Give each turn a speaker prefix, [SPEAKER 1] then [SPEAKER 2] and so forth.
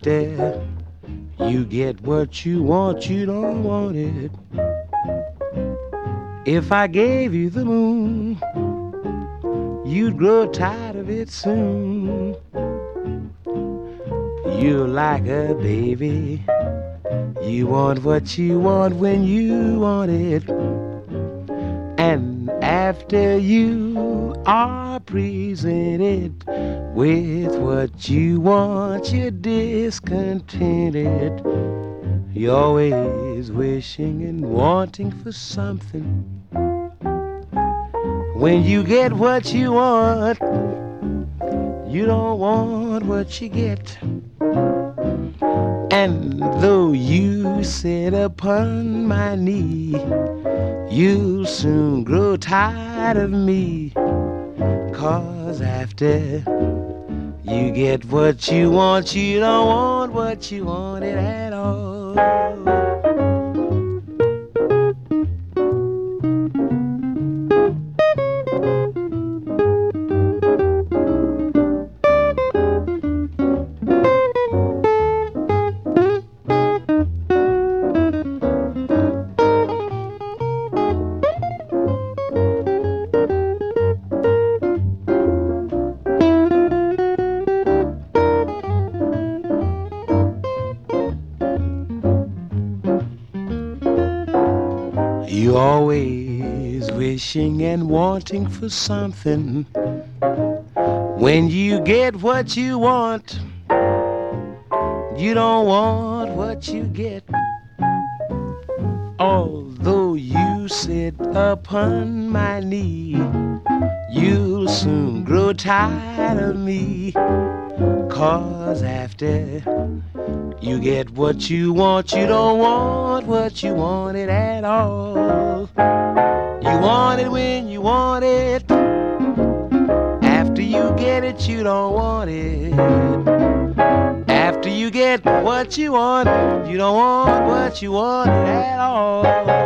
[SPEAKER 1] after you get what you want, you don't want it. If I gave you the moon, you'd grow tired of it soon. You're like a baby. You want what you want when you want it. And after you are presented with what you want, you're discontented. You're always wishing and wanting for something. When you get what you want, you don't want what you get. And though you sit upon my knee, you'll soon grow tired of me. 'Cause after you get what you want, you don't want what you wanted at all. You're always wishing and wanting for something. When you get what you want, you don't want what you get. Although you sit upon my knee, you'll soon grow tired of me. 'Cause after you get what you want, you don't want what you wanted at all. You want it when you want it. After you get it, you don't want it. After you get what you want, you don't want what you wanted at all.